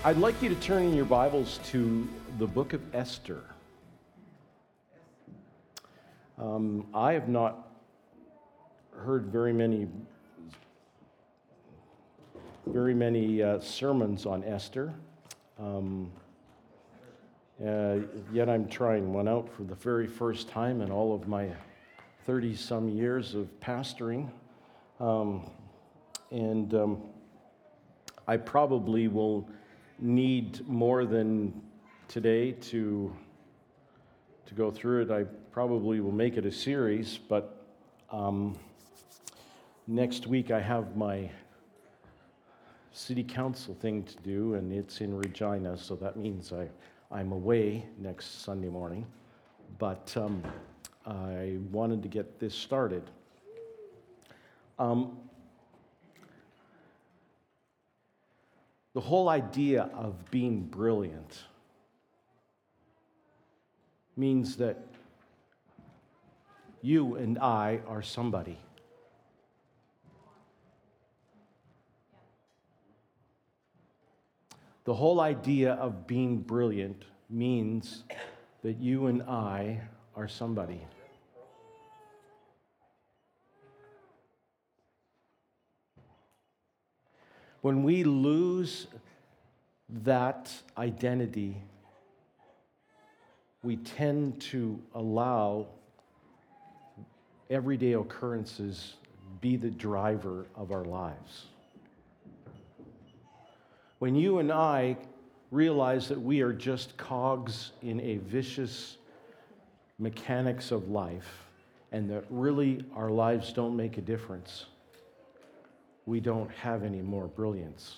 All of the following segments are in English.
I'd like you to turn in your Bibles to the book of Esther. I have not heard very many sermons on Esther, yet I'm trying one out for the very first time in all of my 30-some years of pastoring, and I probably will need more than today to go through it. I probably will make it a series, but next week I have my city council thing to do, and it's in Regina, so that means I'm away next Sunday morning. But I wanted to get this started. The whole idea of being brilliant means that you and I are somebody. The whole idea of being brilliant means that you and I are somebody. When we lose that identity, we tend to allow everyday occurrences be the driver of our lives. When you and I realize that we are just cogs in a vicious mechanics of life, and that really our lives don't make a difference, we don't have any more brilliance.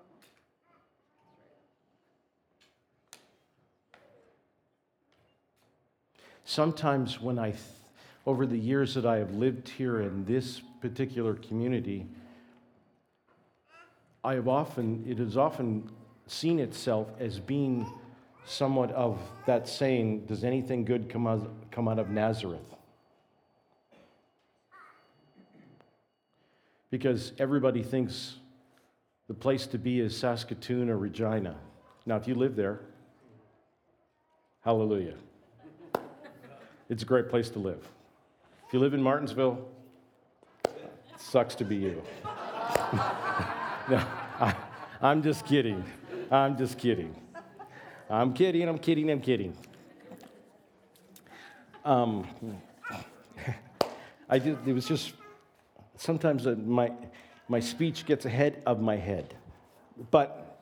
Sometimes when over the years that I have lived here in this particular community, it has often seen itself as being somewhat of that saying, does anything good come out of Nazareth? Because everybody thinks the place to be is Saskatoon or Regina. Now, if you live there, hallelujah. It's a great place to live. If you live in Martinsville, it sucks to be you. No, I'm just kidding. I'm kidding. It was just, sometimes my speech gets ahead of my head. But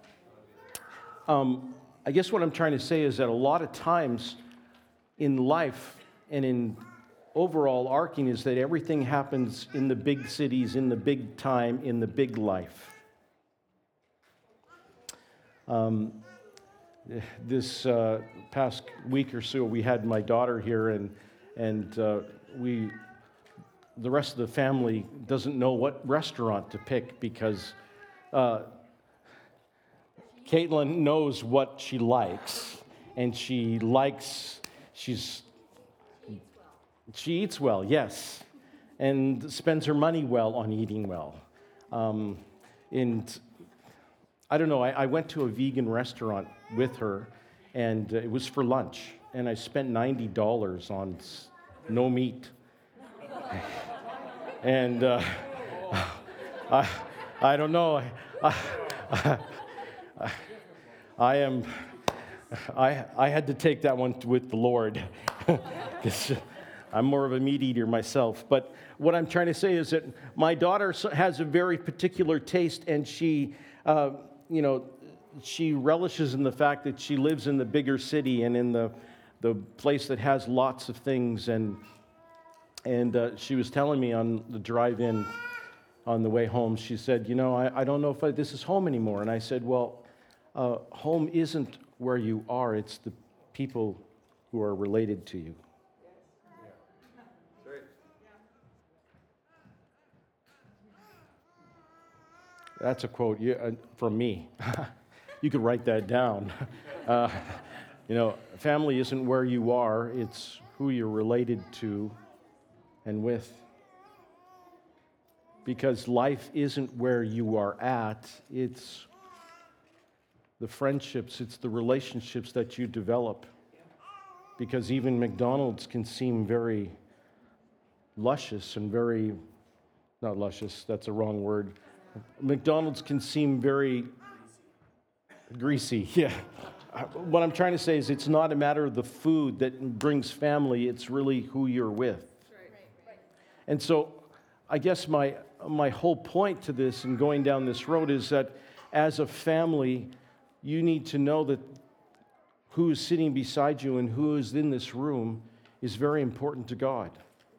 I guess what I'm trying to say is that a lot of times in life and in overall arcing is that everything happens in the big cities, in the big time, in the big life. This past week or so, we had my daughter here, and the rest of the family doesn't know what restaurant to pick because Caitlin knows what she likes, and she eats well, yes, and spends her money well on eating well. And I don't know, I went to a vegan restaurant with her, and it was for lunch, and I spent $90 on no meat. And I don't know. I had to take that one with the Lord because I'm more of a meat eater myself. But what I'm trying to say is that my daughter has a very particular taste, and she relishes in the fact that she lives in the bigger city and in the place that has lots of things. And she was telling me on the drive-in on the way home, she said, I don't know if this is home anymore. And I said, well, home isn't where you are, it's the people who are related to you. That's a quote from me. You could write that down. Family isn't where you are, it's who you're related to and with. Because life isn't where you are at, it's the friendships, it's the relationships that you develop. Because even McDonald's can seem very luscious and very, not luscious, that's a wrong word. McDonald's can seem very greasy, yeah. What I'm trying to say is it's not a matter of the food that brings family, it's really who you're with. And so I guess my whole point to this and going down this road is that as a family, you need to know that who is sitting beside you and who is in this room is very important to God.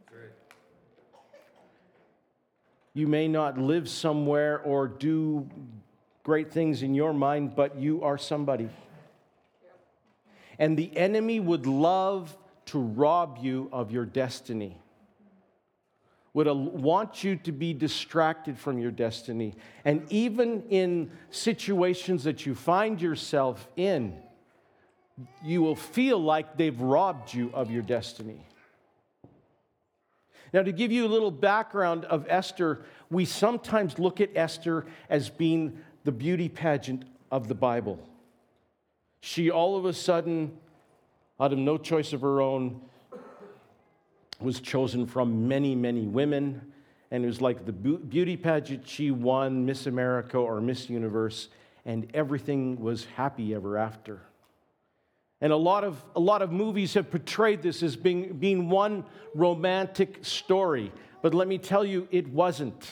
You may not live somewhere or do great things in your mind, but you are somebody. And the enemy would love to rob you of your destiny, would want you to be distracted from your destiny. And even in situations that you find yourself in, you will feel like they've robbed you of your destiny. Now, to give you a little background of Esther, we sometimes look at Esther as being the beauty pageant of the Bible. She all of a sudden, out of no choice of her own, was chosen from many, many women. And it was like the beauty pageant. She won Miss America or Miss Universe, and everything was happy ever after. And a lot of movies have portrayed this as being one romantic story. But let me tell you, it wasn't.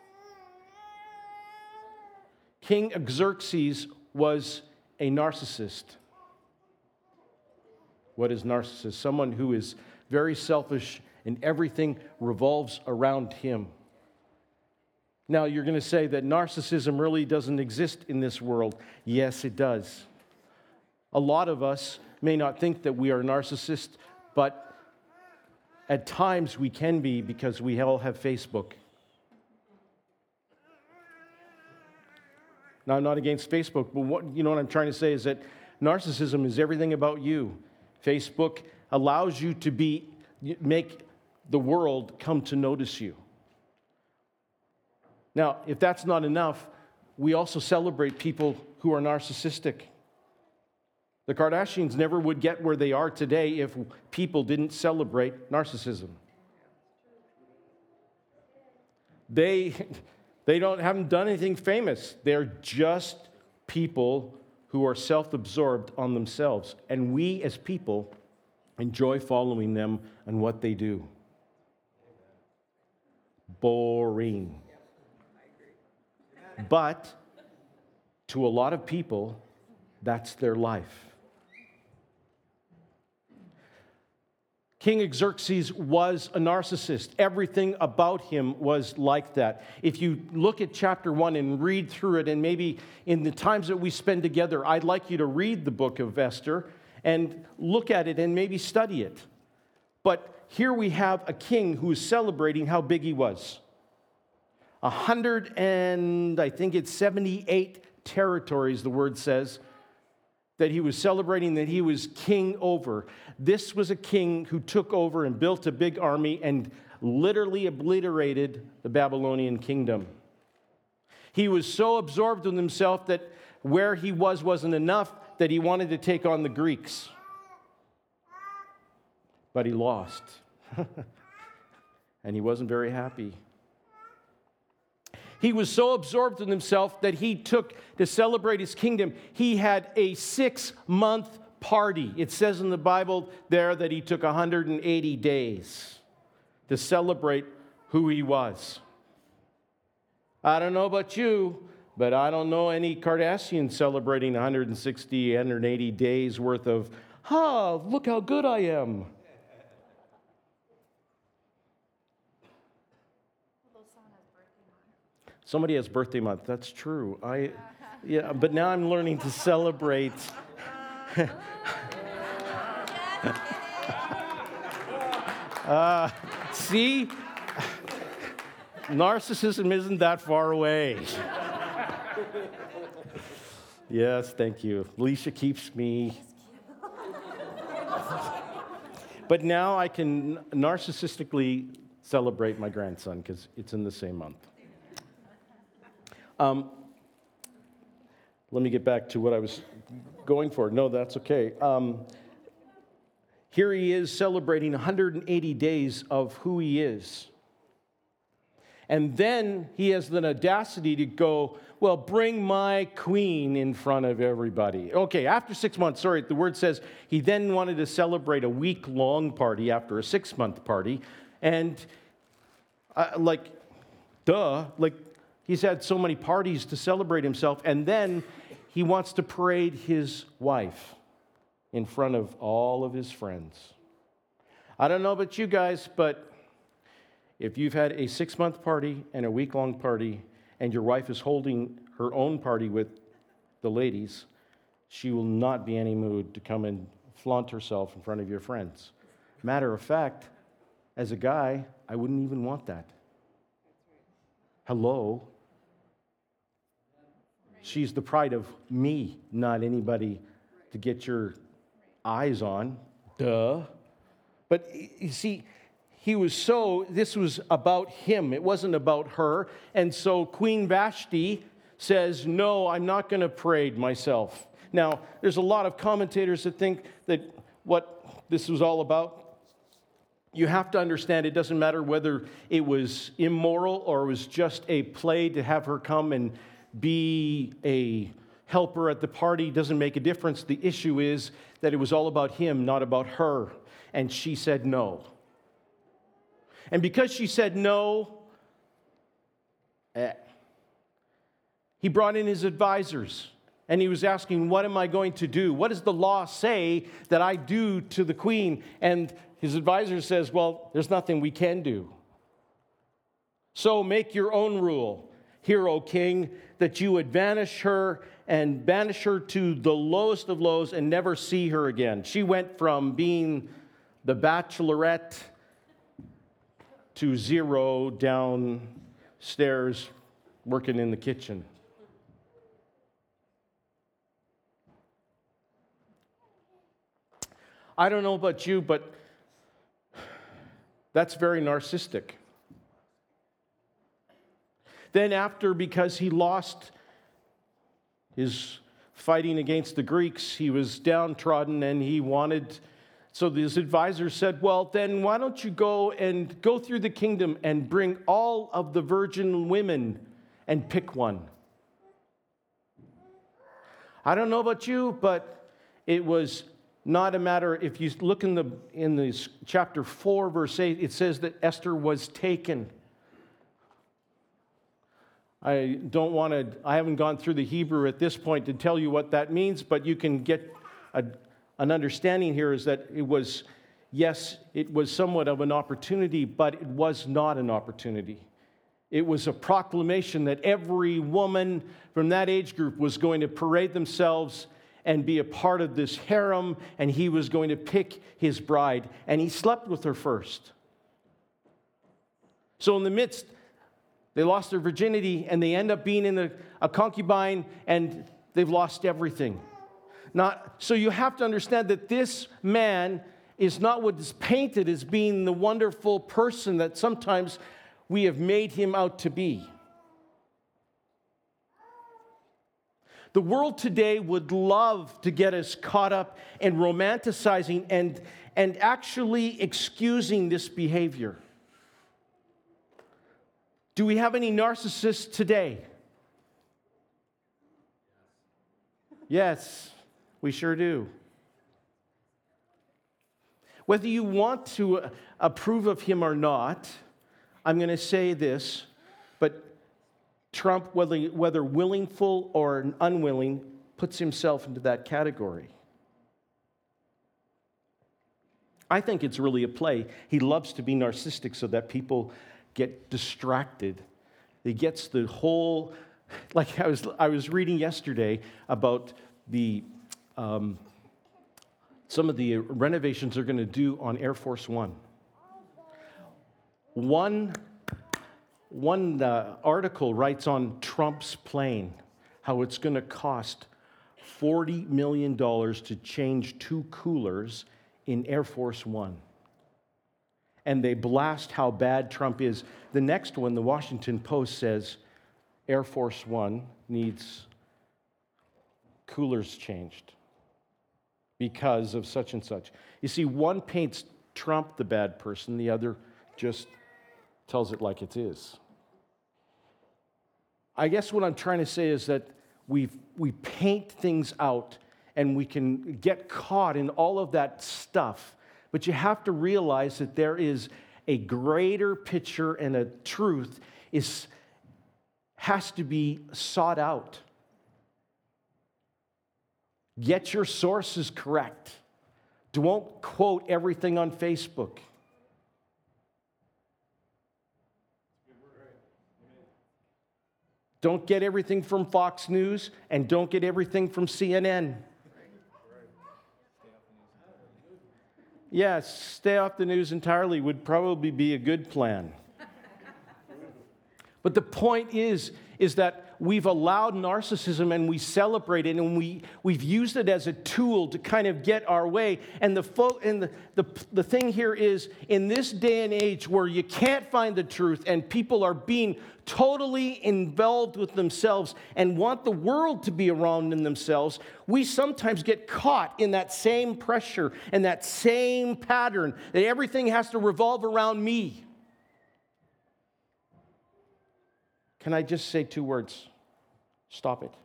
King Xerxes was a narcissist. What is narcissist? Someone who is very selfish and everything revolves around him. Now, you're going to say that narcissism really doesn't exist in this world. Yes, it does. A lot of us may not think that we are narcissists, but at times we can be because we all have Facebook. Now, I'm not against Facebook, but what I'm trying to say is that narcissism is everything about you. Facebook allows you to make the world come to notice you. Now, if that's not enough, we also celebrate people who are narcissistic. The Kardashians never would get where they are today if people didn't celebrate narcissism. They haven't done anything famous. They're just people who are self-absorbed on themselves. And we as people enjoy following them and what they do. Boring. But to a lot of people, that's their life. King Xerxes was a narcissist. Everything about him was like that. If you look at chapter 1 and read through it, and maybe in the times that we spend together, I'd like you to read the book of Esther and look at it and maybe study it. But here we have a king who is celebrating how big he was. 78 territories, the word says, that he was celebrating that he was king over. This was a king who took over and built a big army and literally obliterated the Babylonian kingdom. He was so absorbed in himself that where he wasn't enough, that he wanted to take on the Greeks. But he lost. And he wasn't very happy. He was so absorbed in himself that he took, to celebrate his kingdom, he had a 6-month party. It says in the Bible there that he took 180 days to celebrate who he was. I don't know about you, but I don't know any Kardashians celebrating 160, 180 days worth of, look how good I am. Somebody has birthday month. That's true. But now I'm learning to celebrate. See? Narcissism isn't that far away. Yes, thank you. Alicia keeps me. But now I can narcissistically celebrate my grandson because it's in the same month. let me get back to what I was going for. No, that's okay. Here he is celebrating 180 days of who he is. And then he has the audacity to go, well, bring my queen in front of everybody. Okay, after 6 months, the word says he then wanted to celebrate a week-long party after a 6-month party. And he's had so many parties to celebrate himself. And then he wants to parade his wife in front of all of his friends. I don't know about you guys, but if you've had a 6-month party and a week-long party, and your wife is holding her own party with the ladies, she will not be in any mood to come and flaunt herself in front of your friends. Matter of fact, as a guy, I wouldn't even want that. Hello? She's the pride of me, not anybody to get your eyes on. Duh. But you see, this was about him. It wasn't about her. And so Queen Vashti says, no, I'm not going to parade myself. Now, there's a lot of commentators that think that what this was all about. You have to understand it doesn't matter whether it was immoral or it was just a play to have her come and be a helper at the party. Doesn't make a difference. The issue is that it was all about him, not about her. And she said no. And because she said no, he brought in his advisors. And he was asking, what am I going to do? What does the law say that I do to the queen? And his advisor says, well, there's nothing we can do. So make your own rule, here, O king, that you would banish her to the lowest of lows and never see her again. She went from being the bachelorette to zero downstairs working in the kitchen. I don't know about you, but that's very narcissistic. Then because he lost his fighting against the Greeks, he was downtrodden and he wanted... So his advisor said, well, then why don't you go through the kingdom and bring all of the virgin women and pick one. I don't know about you, but it was not a matter, if you look in this chapter 4, verse 8, it says that Esther was taken. I haven't gone through the Hebrew at this point to tell you what that means, but you can get an understanding here is that it was somewhat of an opportunity, but it was not an opportunity. It was a proclamation that every woman from that age group was going to parade themselves and be a part of this harem, and he was going to pick his bride, and he slept with her first. So in the midst, they lost their virginity, and they end up being in a concubine, and they've lost everything. So you have to understand that this man is not what is painted as being the wonderful person that sometimes we have made him out to be. The world today would love to get us caught up in romanticizing and actually excusing this behavior. Do we have any narcissists today? Yes, we sure do. Whether you want to approve of him or not, I'm going to say this, but Trump, whether willful or unwilling, puts himself into that category. I think it's really a play. He loves to be narcissistic so that people get distracted. He gets the whole, like I was reading yesterday about the some of the renovations they're going to do on Air Force One. One article writes on Trump's plane, how it's going to cost $40 million to change 2 coolers in Air Force One. And they blast how bad Trump is. The next one, the Washington Post says, Air Force One needs cooler's changed because of such and such. You see, one paints Trump the bad person, the other just tells it like it is. I guess what I'm trying to say is that we paint things out and we can get caught in all of that stuff, but you have to realize that there is a greater picture, and a truth has to be sought out. Get your sources correct. Don't quote everything on Facebook. Don't get everything from Fox News, and don't get everything from CNN. Yes, stay off the news entirely would probably be a good plan. But the point is that we've allowed narcissism and we celebrate it, and we've used it as a tool to kind of get our way. And the thing here is, in this day and age where you can't find the truth and people are being totally involved with themselves and want the world to be around in themselves, we sometimes get caught in that same pressure and that same pattern that everything has to revolve around me. Can I just say 2 words? Stop it.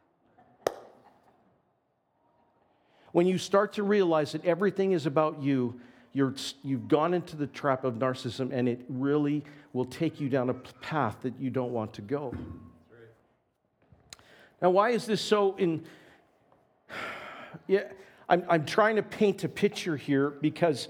When you start to realize that everything is about you, you've gone into the trap of narcissism, and it really will take you down a path that you don't want to go. Now, why is this so I'm trying to paint a picture here, because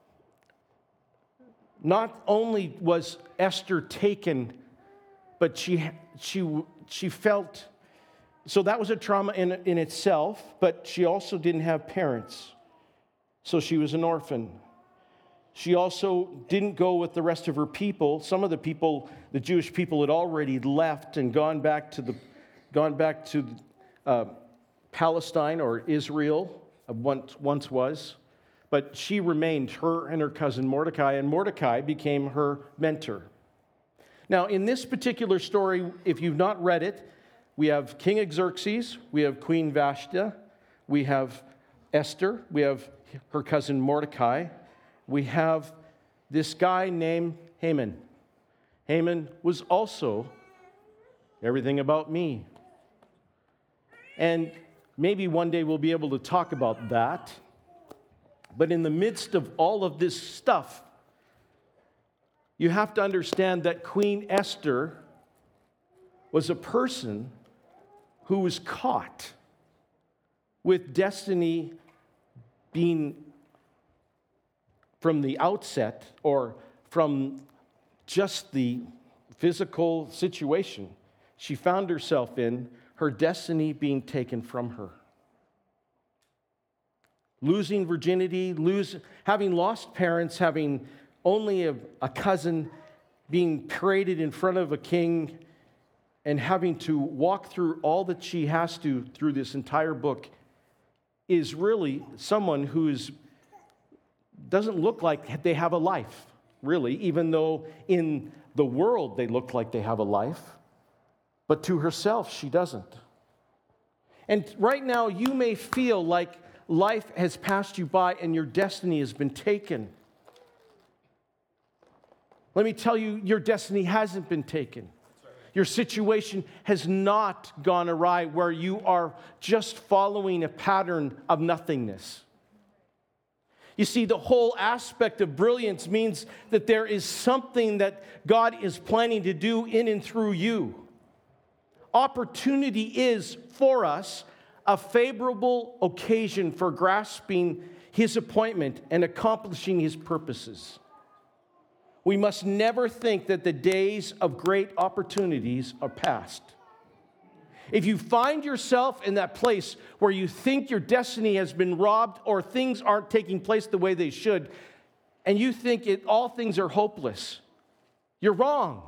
not only was Esther taken, but she felt, so that was a trauma in itself, but she also didn't have parents, so she was an orphan. She also didn't go with the rest of her people. Some of the people, the Jewish people, had already left and gone back to Palestine, or Israel, once was. But she remained, her and her cousin Mordecai, and Mordecai became her mentor. Now, in this particular story, if you've not read it, we have King Xerxes, we have Queen Vashti, we have Esther, we have her cousin Mordecai, we have this guy named Haman. Haman was also everything about me. And maybe one day we'll be able to talk about that. But in the midst of all of this stuff, you have to understand that Queen Esther was a person who was caught with destiny being, from the outset, or from just the physical situation she found herself in, her destiny being taken from her. Losing virginity, having lost parents, having only a cousin, being paraded in front of a king, and having to walk through all that she has to through this entire book, is really someone who doesn't look like they have a life, really, even though in the world they look like they have a life. But to herself, she doesn't. And right now, you may feel like life has passed you by and your destiny has been taken. Let me tell you, your destiny hasn't been taken. Your situation has not gone awry where you are just following a pattern of nothingness. You see, the whole aspect of brilliance means that there is something that God is planning to do in and through you. Opportunity is, for us, a favorable occasion for grasping His appointment and accomplishing His purposes. We must never think that the days of great opportunities are past. If you find yourself in that place where you think your destiny has been robbed or things aren't taking place the way they should, and you think all things are hopeless, you're wrong.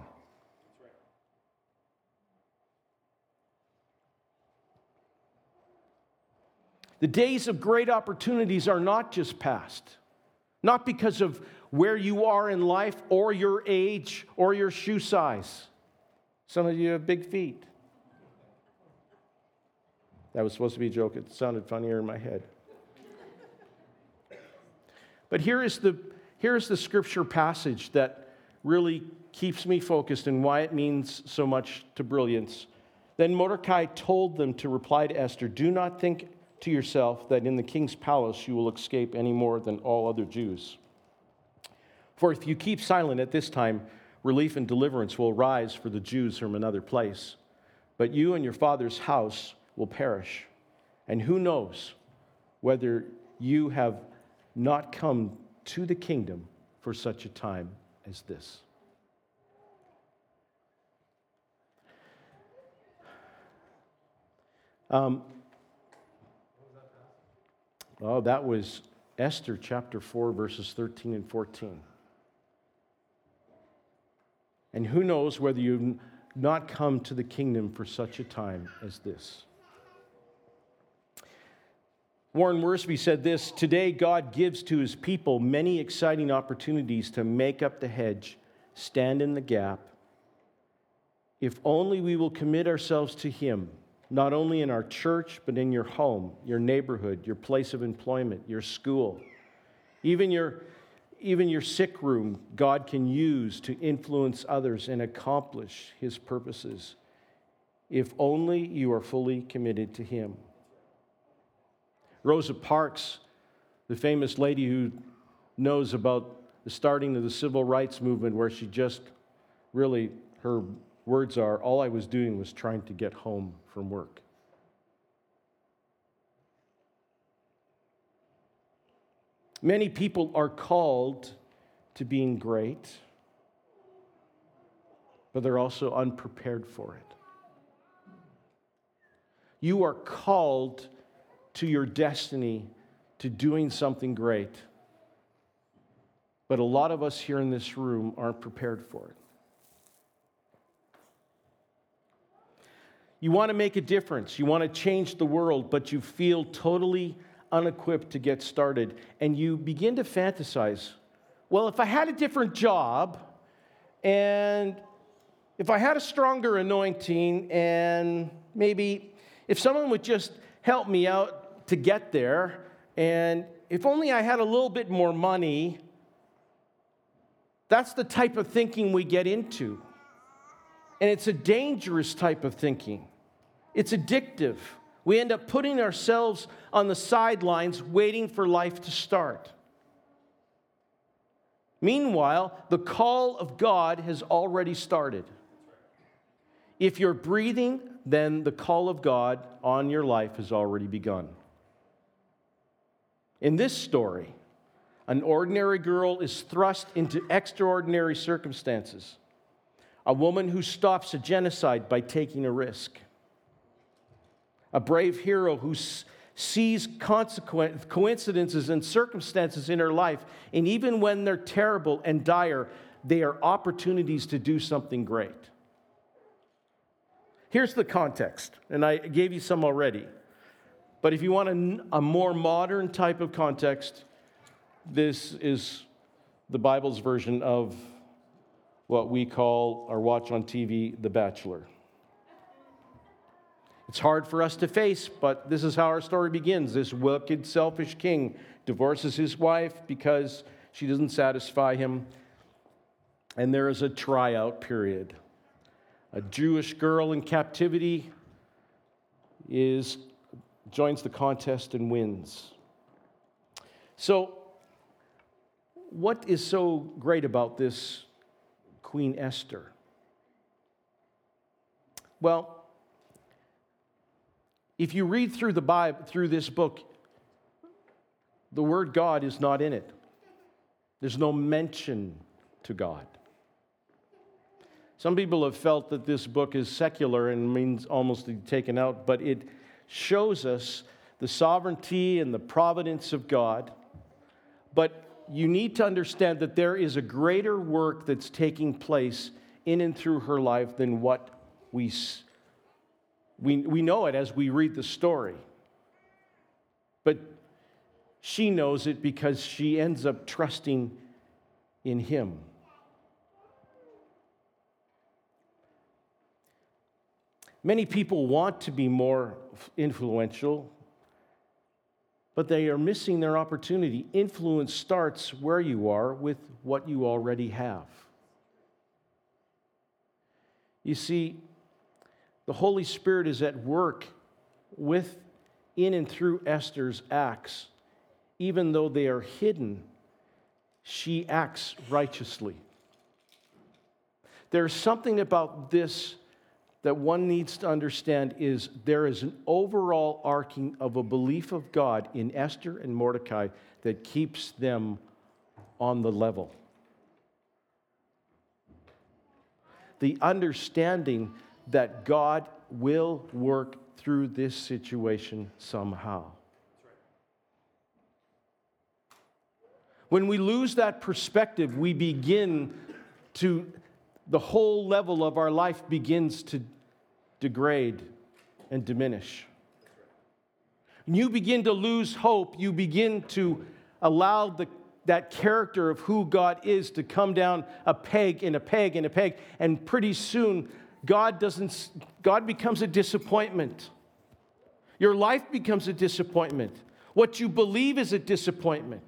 The days of great opportunities are not just past, not because of where you are in life or your age or your shoe size. Some of you have big feet. That was supposed to be a joke. It sounded funnier in my head. But here is the scripture passage that really keeps me focused and why it means so much to brilliance. Then Mordecai told them to reply to Esther, "Do not think to yourself that in the king's palace you will escape any more than all other Jews. For if you keep silent at this time, relief and deliverance will rise for the Jews from another place. But you and your father's house will perish. And who knows whether you have not come to the kingdom for such a time as this." That was Esther chapter 4, verses 13 and 14. And who knows whether you've not come to the kingdom for such a time as this. Warren Wiersbe said this: "Today God gives to his people many exciting opportunities to make up the hedge, stand in the gap. If only we will commit ourselves to him, not only in our church, but in your home, your neighborhood, your place of employment, your school, even your sick room, God can use to influence others and accomplish his purposes, if only you are fully committed to him." Rosa Parks, the famous lady who knows about the starting of the civil rights movement, where she just really, her words are, "All I was doing was trying to get home from work." Many people are called to being great, but they're also unprepared for it. You are called to your destiny, to doing something great, but a lot of us here in this room aren't prepared for it. You want to make a difference, you want to change the world, but you feel totally unequipped to get started, and you begin to fantasize, well, if I had a different job, and if I had a stronger anointing, and maybe if someone would just help me out to get there, and if only I had a little bit more money. That's the type of thinking we get into. And it's a dangerous type of thinking. It's addictive. We end up putting ourselves on the sidelines waiting for life to start. Meanwhile, the call of God has already started. If you're breathing, then the call of God on your life has already begun. In this story, an ordinary girl is thrust into extraordinary circumstances. A woman who stops a genocide by taking a risk. A brave hero who sees coincidences and circumstances in her life, and even when they're terrible and dire, they are opportunities to do something great. Here's the context, and I gave you some already. But if you want a more modern type of context, this is the Bible's version of what we call or watch on TV, The Bachelor. It's hard for us to face, but this is how our story begins. This wicked, selfish king divorces his wife because she doesn't satisfy him, and there is a tryout period. A Jewish girl in captivity joins the contest and wins. So, what is so great about this Queen Esther? Well, if you read through the Bible, through this book, the word God is not in it. There's no mention to God. Some people have felt that this book is secular and means almost to be taken out, but it shows us the sovereignty and the providence of God. But you need to understand that there is a greater work that's taking place in and through her life than what we know it as we read the story. But she knows it because she ends up trusting in him. Many people want to be more influential, but they are missing their opportunity. Influence starts where you are with what you already have. You see, the Holy Spirit is at work in and through Esther's acts. Even though they are hidden, she acts righteously. There's something about this that one needs to understand is there is an overall arcing of a belief of God in Esther and Mordecai that keeps them on the level. The understanding that God will work through this situation somehow. When we lose that perspective, we begin to, the whole level of our life begins to degrade and diminish. When you begin to lose hope, you begin to allow that character of who God is to come down a peg and a peg and a peg, and pretty soon God becomes a disappointment. Your life becomes a disappointment. What you believe is a disappointment.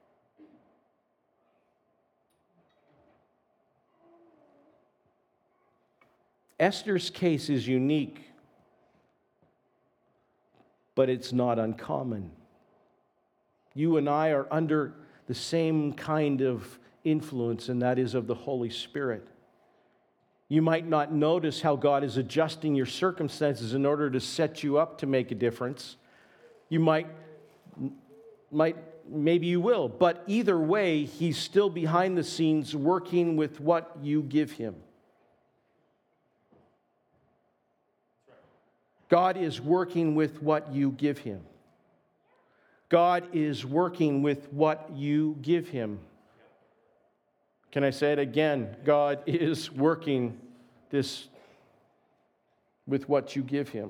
Esther's case is unique, but it's not uncommon. You and I are under the same kind of influence, and that is of the Holy Spirit. You might not notice how God is adjusting your circumstances in order to set you up to make a difference. You maybe you will, but either way, He's still behind the scenes working with what you give Him. God is working with what you give Him. God is working with what you give Him. Can I say it again? God is working this with what you give Him.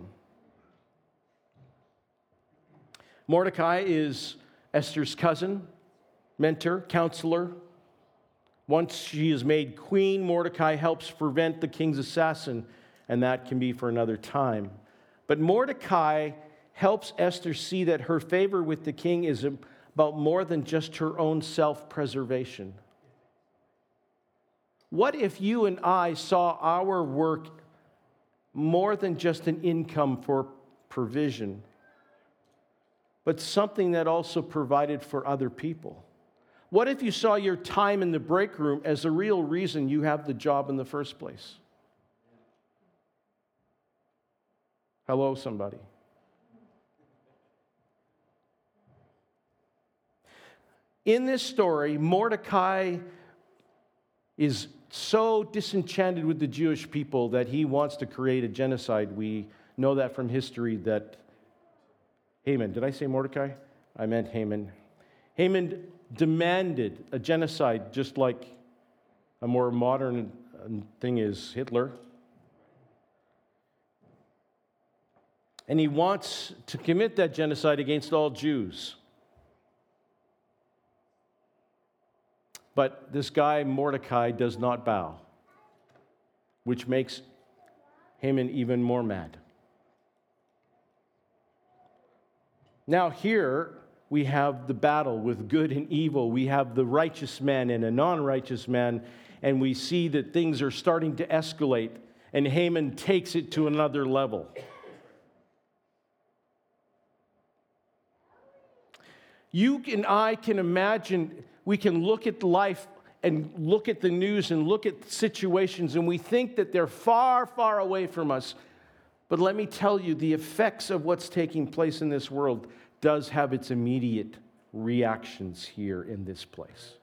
Mordecai is Esther's cousin, mentor, counselor. Once she is made queen, Mordecai helps prevent the king's assassin, and that can be for another time. But Mordecai helps Esther see that her favor with the king is about more than just her own self-preservation. What if you and I saw our work more than just an income for provision, but something that also provided for other people? What if you saw your time in the break room as the real reason you have the job in the first place? Hello, somebody. In this story, Mordecai is so disenchanted with the Jewish people that he wants to create a genocide. We know that from history that Haman, did I say Mordecai? I meant Haman. Haman demanded a genocide, just like a more modern thing is Hitler. And he wants to commit that genocide against all Jews. But this guy, Mordecai, does not bow, which makes Haman even more mad. Now here we have the battle with good and evil. We have the righteous man and a non-righteous man, and we see that things are starting to escalate, and Haman takes it to another level. You and I can imagine, we can look at life and look at the news and look at situations, and we think that they're far, far away from us. But let me tell you, the effects of what's taking place in this world does have its immediate reactions here in this place.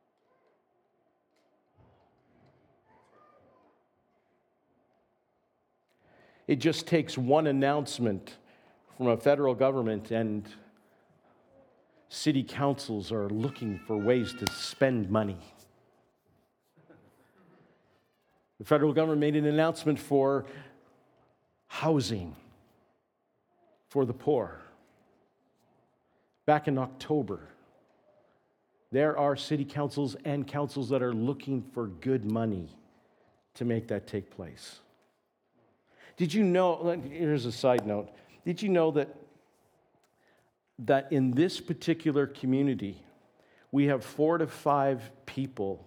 It just takes one announcement from a federal government, and city councils are looking for ways to spend money. The federal government made an announcement for housing for the poor. Back in October, there are city councils and councils that are looking for good money to make that take place. Did you know, here's a side note, did you know that in this particular community, we have 4 to 5 people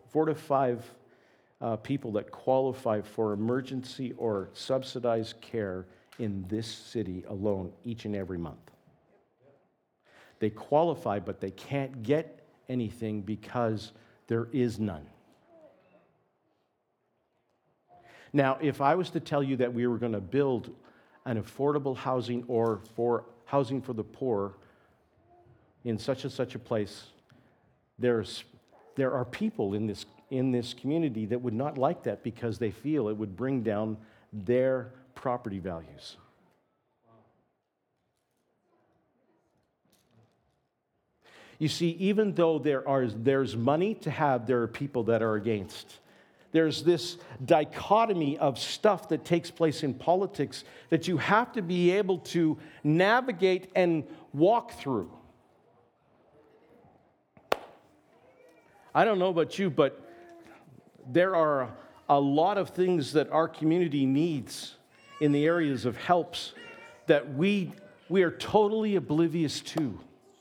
that qualify for emergency or subsidized care in this city alone each and every month. They qualify, but they can't get anything because there is none. Now, if I was to tell you that we were going to build an affordable housing or for housing for the poor in such and such a place, there are people in this community that would not like that because they feel it would bring down their property values. You see, even though there's money to have, there are people that are against. There's this dichotomy of stuff that takes place in politics that you have to be able to navigate and walk through. I don't know about you, but there are a lot of things that our community needs in the areas of helps that we are totally oblivious to.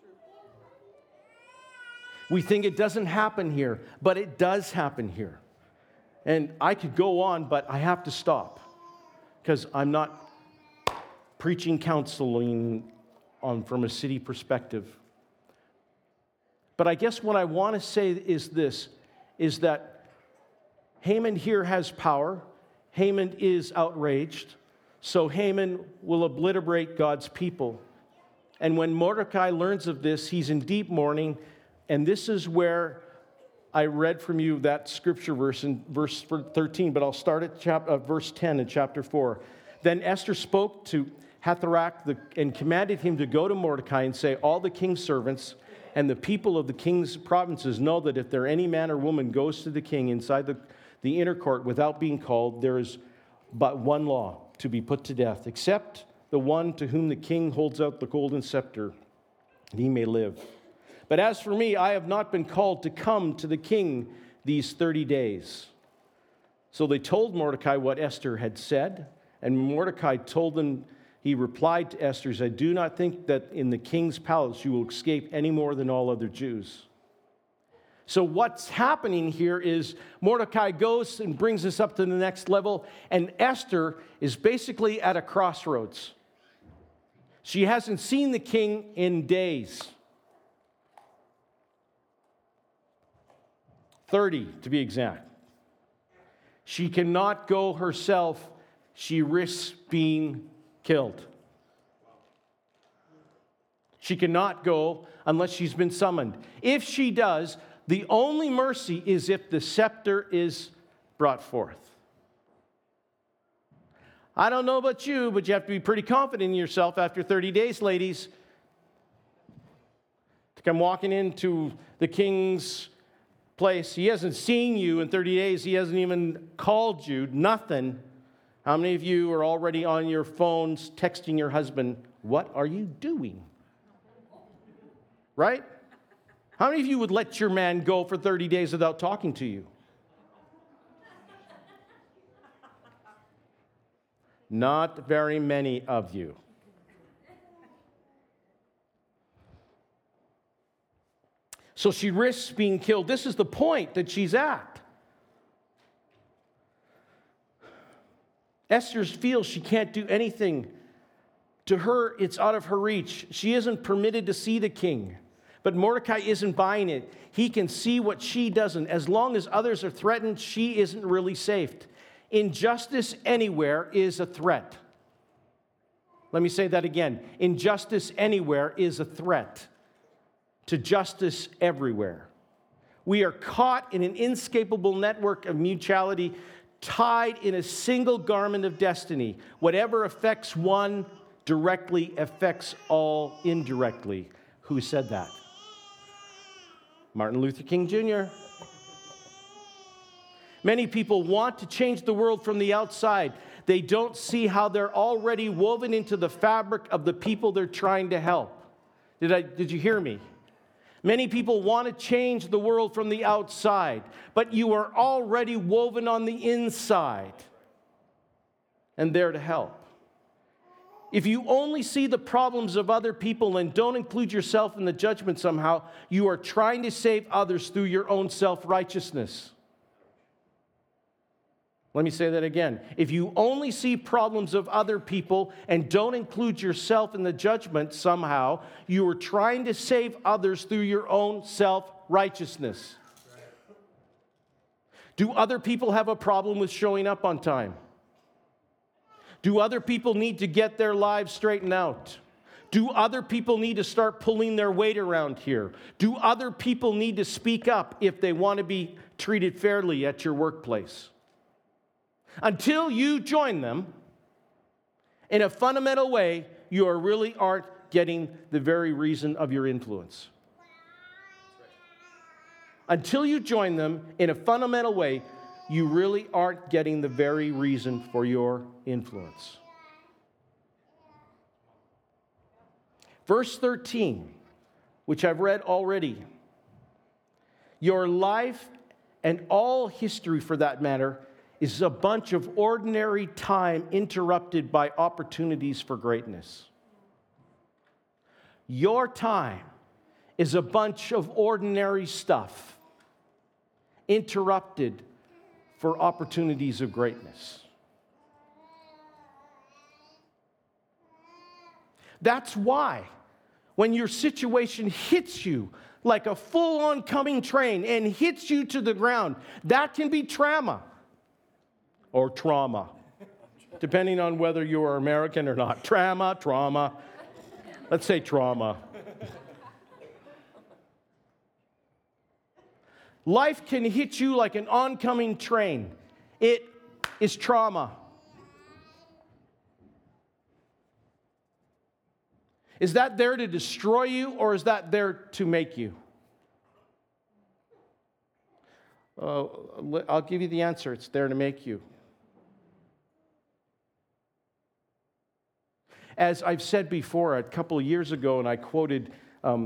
We think it doesn't happen here, but it does happen here. And I could go on, but I have to stop because I'm not preaching counseling from a city perspective. But I guess what I want to say is this, is that Haman here has power. Haman is outraged. So Haman will obliterate God's people. And when Mordecai learns of this, he's in deep mourning. And this is where I read from you that scripture verse in verse 13, but I'll start at verse 10 in chapter 4. Then Esther spoke to Hathach and commanded him to go to Mordecai and say, all the king's servants and the people of the king's provinces know that if there any man or woman goes to the king inside the inner court without being called, there is but one law, to be put to death, except the one to whom the king holds out the golden scepter, and he may live. But as for me, I have not been called to come to the king these 30 days. So they told Mordecai what Esther had said, and Mordecai told them, he replied to Esther, I do not think that in the king's palace you will escape any more than all other Jews. So what's happening here is Mordecai goes and brings us up to the next level, and Esther is basically at a crossroads. She hasn't seen the king in days. 30 to be exact. She cannot go herself. She risks being killed. She cannot go unless she's been summoned. If she does, the only mercy is if the scepter is brought forth. I don't know about you, but you have to be pretty confident in yourself after 30 days, ladies, to come walking into the king's place. He hasn't seen you in 30 days. He hasn't even called you. Nothing. How many of you are already on your phones texting your husband, what are you doing? Right? How many of you would let your man go for 30 days without talking to you? Not very many of you. So she risks being killed. This is the point that she's at. Esther feels she can't do anything. To her, it's out of her reach. She isn't permitted to see the king. But Mordecai isn't buying it. He can see what she doesn't. As long as others are threatened, she isn't really safe. Injustice anywhere is a threat. Let me say that again. Injustice anywhere is a threat to justice everywhere. We are caught in an inescapable network of mutuality, tied in a single garment of destiny. Whatever affects one directly affects all indirectly. Who said that? Martin Luther King Jr. Many people want to change the world from the outside. They don't see how they're already woven into the fabric of the people they're trying to help. Did you hear me? Many people want to change the world from the outside, but you are already woven on the inside. and there to help. If you only see the problems of other people and don't include yourself in the judgment somehow, you are trying to save others through your own self-righteousness. Let me say that again. If you only see problems of other people and don't include yourself in the judgment somehow, you are trying to save others through your own self-righteousness. Do other people have a problem with showing up on time? Do other people need to get their lives straightened out? Do other people need to start pulling their weight around here? Do other people need to speak up if they want to be treated fairly at your workplace? Until you join them in a fundamental way, you really aren't getting the very reason of your influence. Until you join them in a fundamental way, you really aren't getting the very reason for your influence. Verse 13, which I've read already. Your life, and all history for that matter, is a bunch of ordinary time interrupted by opportunities for greatness. Your time is a bunch of ordinary stuff interrupted for opportunities of greatness. That's why when your situation hits you like a full-on coming train and hits you to the ground, that can be trauma or trauma, depending on whether you are American or not. Trauma. Let's say trauma. Life can hit you like an oncoming train. It is trauma. Is that there to destroy you, or is that there to make you? I'll give you the answer. It's there to make you. As I've said before, a couple of years ago, and I quoted I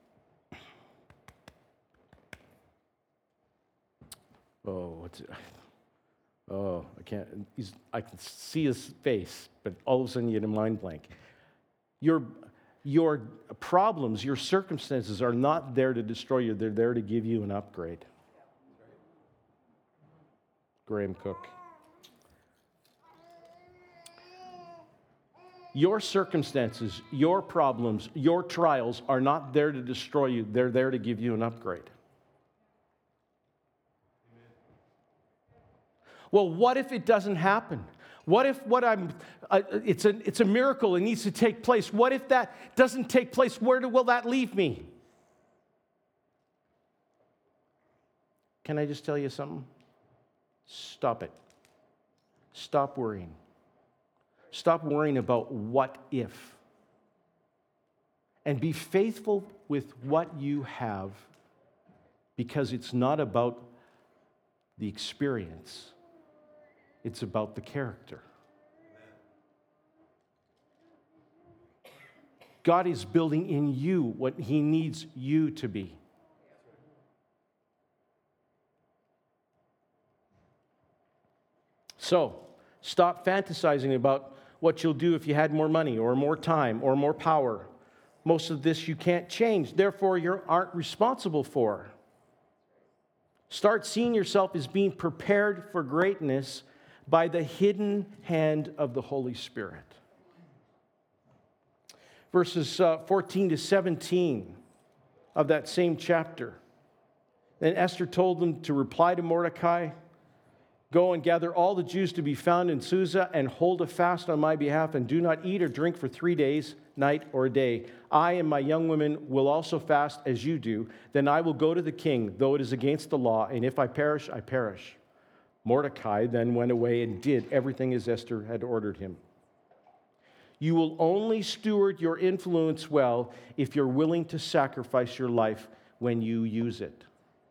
can't. I can see his face, but all of a sudden you get a mind blank. Your problems, your circumstances are not there to destroy you. They're there to give you an upgrade. Graham Cook. Your circumstances, your problems, your trials are not there to destroy you. They're there to give you an upgrade. Well, what if it doesn't happen? What if it's a miracle, it needs to take place. What if that doesn't take place? Where will that leave me? Can I just tell you something? Stop it. Stop worrying. Stop worrying about what if. And be faithful with what you have, because it's not about the experience. It's about the character. God is building in you what He needs you to be. So, stop fantasizing about what you'll do if you had more money or more time or more power. Most of this you can't change, therefore you aren't responsible for. Start seeing yourself as being prepared for greatness by the hidden hand of the Holy Spirit. Verses 14 to 17 of that same chapter. Then Esther told them to reply to Mordecai, "Go and gather all the Jews to be found in Susa and hold a fast on my behalf, and do not eat or drink for 3 days, night or day. I and my young women will also fast as you do. Then I will go to the king, though it is against the law, and if I perish, I perish." Mordecai then went away and did everything as Esther had ordered him. You will only steward your influence well if you're willing to sacrifice your life when you use it.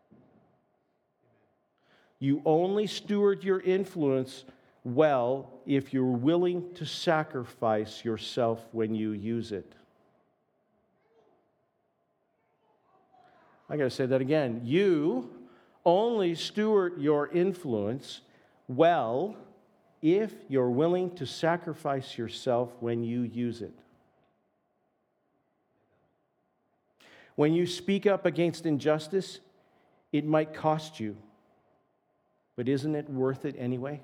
You only steward your influence well if you're willing to sacrifice yourself when you use it. I got to say that again. You only steward your influence well if you're willing to sacrifice yourself when you use it. When you speak up against injustice, it might cost you, but isn't it worth it anyway?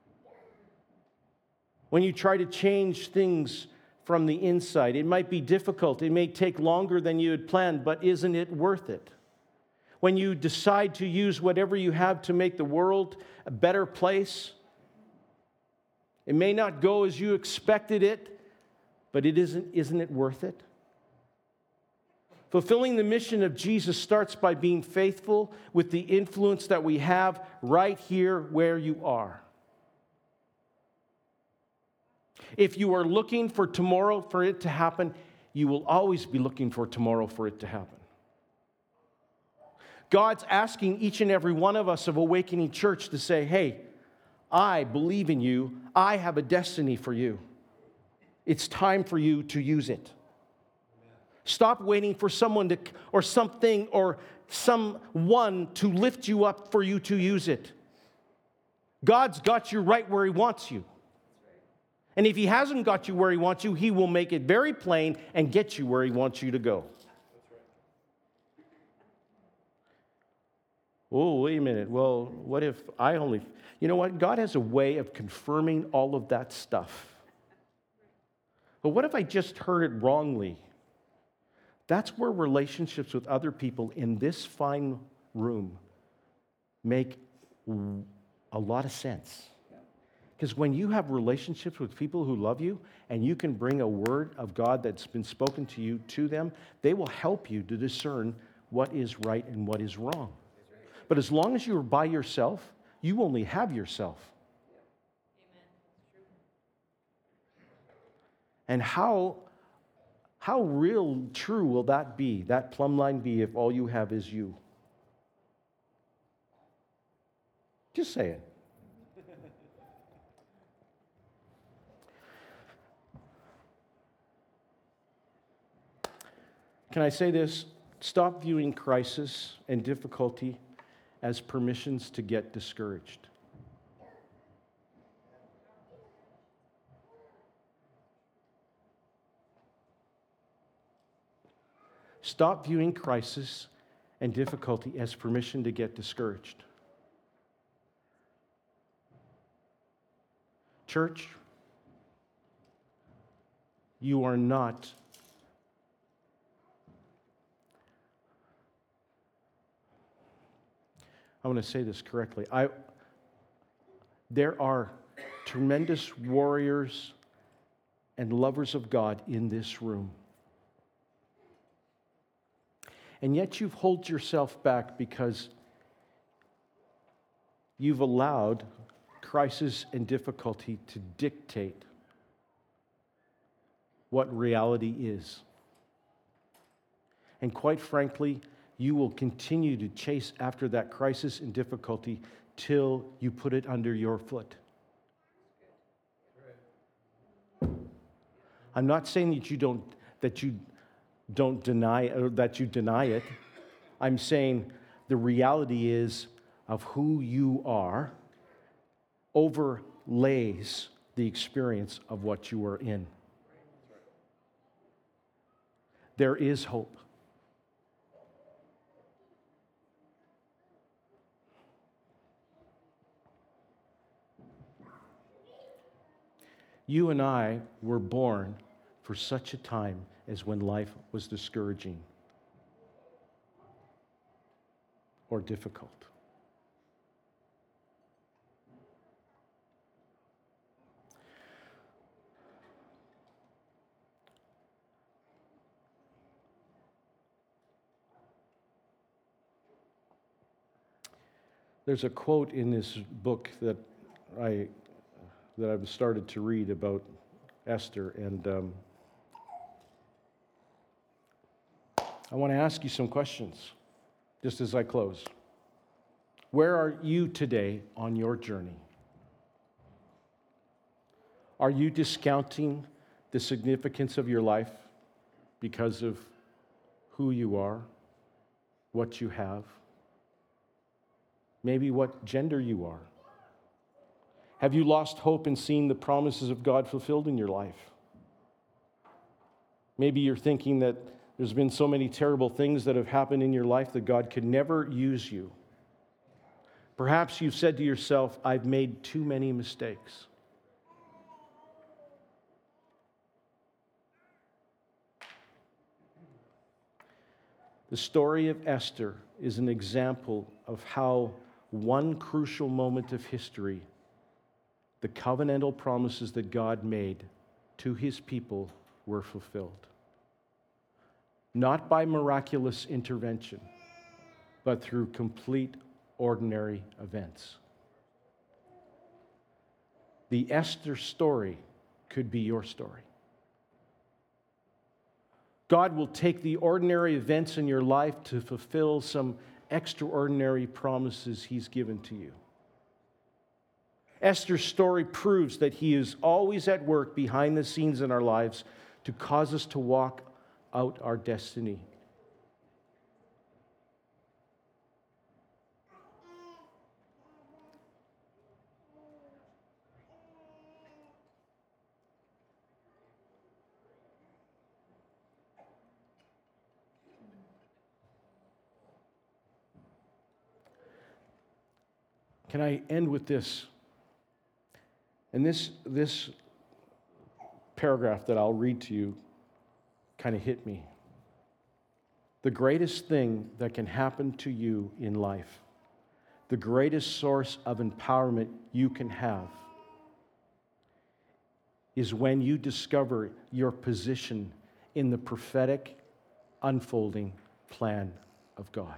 When you try to change things from the inside, it might be difficult. It may take longer than you had planned, but isn't it worth it? When you decide to use whatever you have to make the world a better place, it may not go as you expected it, but isn't it worth it? Fulfilling the mission of Jesus starts by being faithful with the influence that we have right here where you are. If you are looking for tomorrow for it to happen, you will always be looking for tomorrow for it to happen. God's asking each and every one of us of Awakening Church to say, hey, I believe in you. I have a destiny for you. It's time for you to use it. Stop waiting for someone to, or something, or someone to lift you up for you to use it. God's got you right where He wants you. And if He hasn't got you where He wants you, He will make it very plain and get you where He wants you to go. Oh, wait a minute. Well, what if I only... You know what? God has a way of confirming all of that stuff. But what if I just heard it wrongly? That's where relationships with other people in this fine room make a lot of sense. Because when you have relationships with people who love you and you can bring a word of God that's been spoken to you to them, they will help you to discern what is right and what is wrong. But as long as you're by yourself, you only have yourself. And how real true will that be, that plumb line be, if all you have is you? Just say it. Can I say this? Stop viewing crisis and difficulty as permissions to get discouraged. Stop viewing crisis and difficulty as permission to get discouraged. Church, you are not I want to say this correctly. There are tremendous warriors and lovers of God in this room. And yet you've held yourself back because you've allowed crisis and difficulty to dictate what reality is. And quite frankly, you will continue to chase after that crisis and difficulty till you put it under your foot. I'm not saying that you don't deny, or that you deny it. I'm saying the reality is of who you are overlays the experience of what you are in. There is hope. You and I were born for such a time as when life was discouraging or difficult. There's a quote in this book that I've started to read about Esther, and I want to ask you some questions just as I close. Where are you today on your journey? Are you discounting the significance of your life because of who you are, what you have, maybe what gender you are? Have you lost hope in seeing the promises of God fulfilled in your life? Maybe you're thinking that there's been so many terrible things that have happened in your life that God could never use you. Perhaps you've said to yourself, I've made too many mistakes. The story of Esther is an example of how one crucial moment of history, the covenantal promises that God made to his people, were fulfilled. Not by miraculous intervention, but through complete ordinary events. The Esther story could be your story. God will take the ordinary events in your life to fulfill some extraordinary promises he's given to you. Esther's story proves that he is always at work behind the scenes in our lives to cause us to walk out our destiny. Can I end with this? And this paragraph that I'll read to you kind of hit me. The greatest thing that can happen to you in life, the greatest source of empowerment you can have, is when you discover your position in the prophetic unfolding plan of God.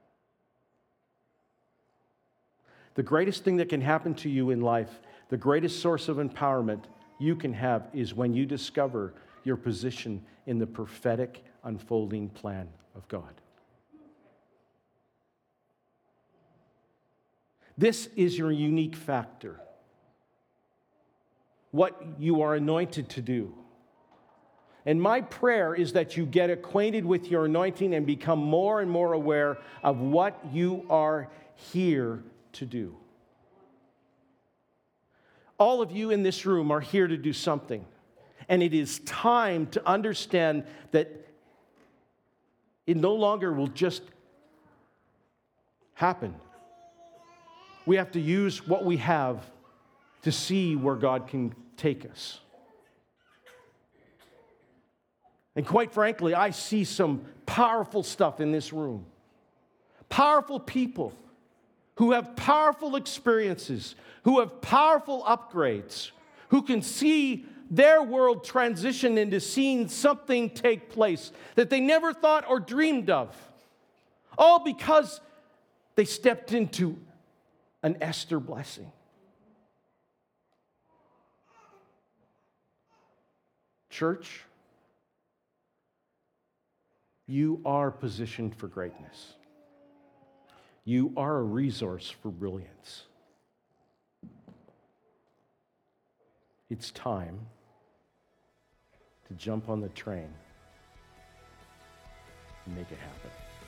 The greatest thing that can happen to you in life, the greatest source of empowerment you can have, is when you discover your position in the prophetic unfolding plan of God. This is your unique factor. What you are anointed to do. And my prayer is that you get acquainted with your anointing and become more and more aware of what you are here to do. All of you in this room are here to do something. And it is time to understand that it no longer will just happen. We have to use what we have to see where God can take us. And quite frankly, I see some powerful stuff in this room. Powerful people who have powerful experiences, who have powerful upgrades, who can see their world transition into seeing something take place that they never thought or dreamed of. All because they stepped into an Esther blessing. Church, you are positioned for greatness. You are a resource for brilliance. It's time to jump on the train and make it happen.